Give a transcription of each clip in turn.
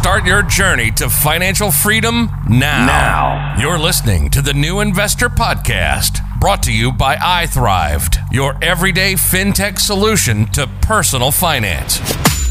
Start your journey to financial freedom now. You're listening to the New Investor Podcast, brought to you by iThrived, your everyday fintech solution to personal finance.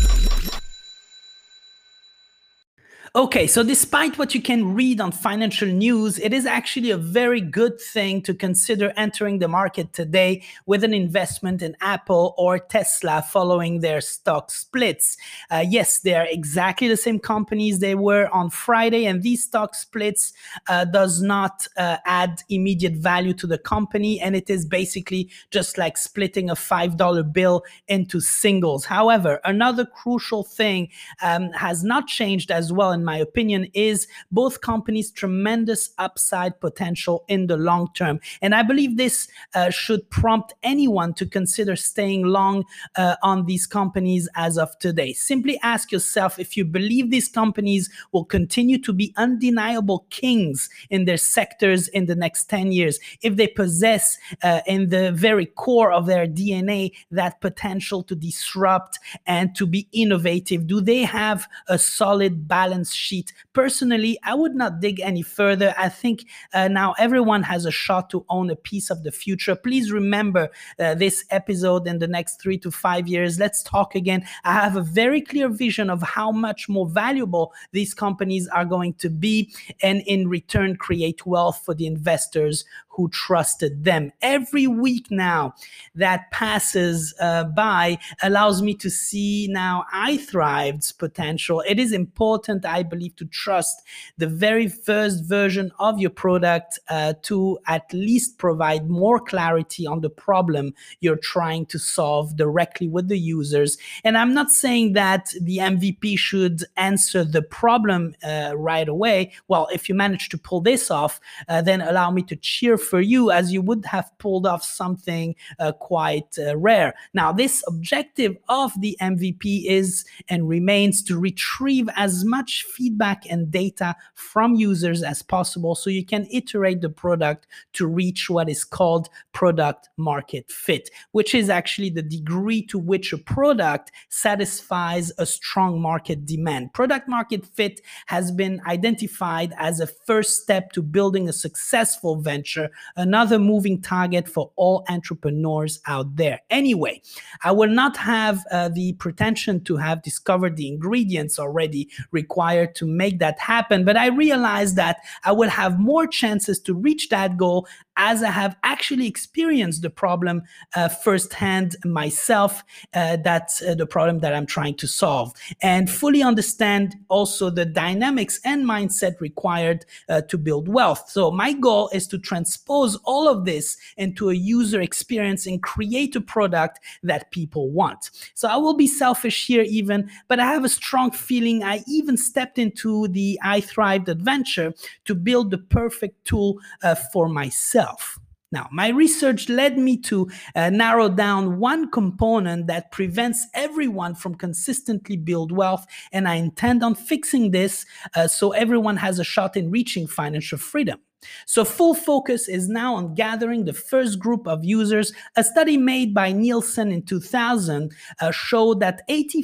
Okay, so despite what you can read on financial news, it is actually a very good thing to consider entering the market today with an investment in Apple or Tesla following their stock splits. Yes, they are exactly the same companies they were on Friday, and these stock splits does not add immediate value to the company, and it is basically just like splitting a $5 bill into singles. However, another crucial thing has not changed as well, in my opinion, is both companies' tremendous upside potential in the long term. And I believe this should prompt anyone to consider staying long on these companies as of today. Simply ask yourself if you believe these companies will continue to be undeniable kings in their sectors in the next 10 years, if they possess in the very core of their DNA that potential to disrupt and to be innovative. Do they have a solid balance sheet? Personally, I would not dig any further. I think now everyone has a shot to own a piece of the future. Please remember this episode in the next 3 to 5 years. Let's talk again. I have a very clear vision of how much more valuable these companies are going to be, and in return create wealth for the investors who trusted them. Every week now that passes by allows me to see now iThrived's potential. It is important, I believe, to trust the very first version of your product to at least provide more clarity on the problem you're trying to solve directly with the users. And I'm not saying that the MVP should answer the problem right away. Well, if you manage to pull this off, then allow me to cheer for you, as you would have pulled off something quite rare. Now, this objective of the MVP is and remains to retrieve as much feedback and data from users as possible so you can iterate the product to reach what is called product market fit, which is actually the degree to which a product satisfies a strong market demand. Product market fit has been identified as a first step to building a successful venture, another moving target for all entrepreneurs out there. Anyway, I will not have the pretension to have discovered the ingredients already required to make that happen, but I realize that I will have more chances to reach that goal as I have actually experienced the problem firsthand myself, that's the problem that I'm trying to solve, and fully understand also the dynamics and mindset required to build wealth. So my goal is to transpose all of this into a user experience and create a product that people want. So I will be selfish here even, but I have a strong feeling I even stepped into the iThrived adventure to build the perfect tool for myself. Now, my research led me to narrow down one component that prevents everyone from consistently build wealth, and I intend on fixing this so everyone has a shot in reaching financial freedom. So full focus is now on gathering the first group of users. A study made by Nielsen in 2000 showed that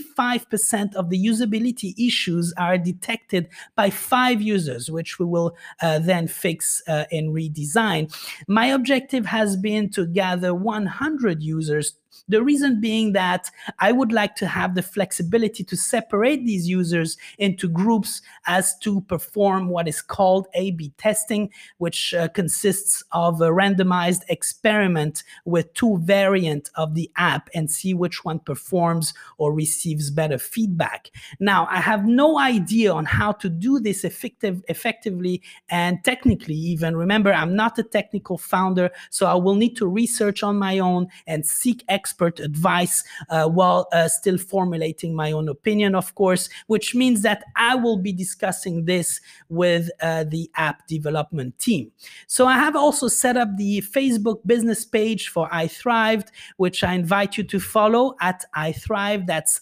85% of the usability issues are detected by 5 users, which we will then fix and redesign. My objective has been to gather 100 users. The reason being that I would like to have the flexibility to separate these users into groups as to perform what is called A/B testing, which consists of a randomized experiment with 2 variants of the app and see which one performs or receives better feedback. Now, I have no idea on how to do this effectively and technically even. Remember, I'm not a technical founder, so I will need to research on my own and seek expert advice while still formulating my own opinion, of course, which means that I will be discussing this with the app development team. So I have also set up the Facebook business page for iThrived, which I invite you to follow at iThrive. That's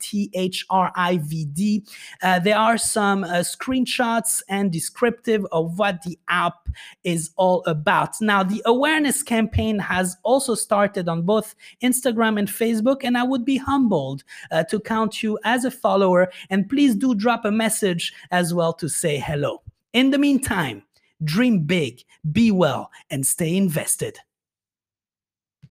ITHRIVD. There are some screenshots and descriptive of what the app is all about. Now, the awareness campaign has also started on both Instagram Instagram and Facebook, and I would be humbled to count you as a follower. And please do drop a message as well to say hello. In the meantime, dream big, be well, and stay invested.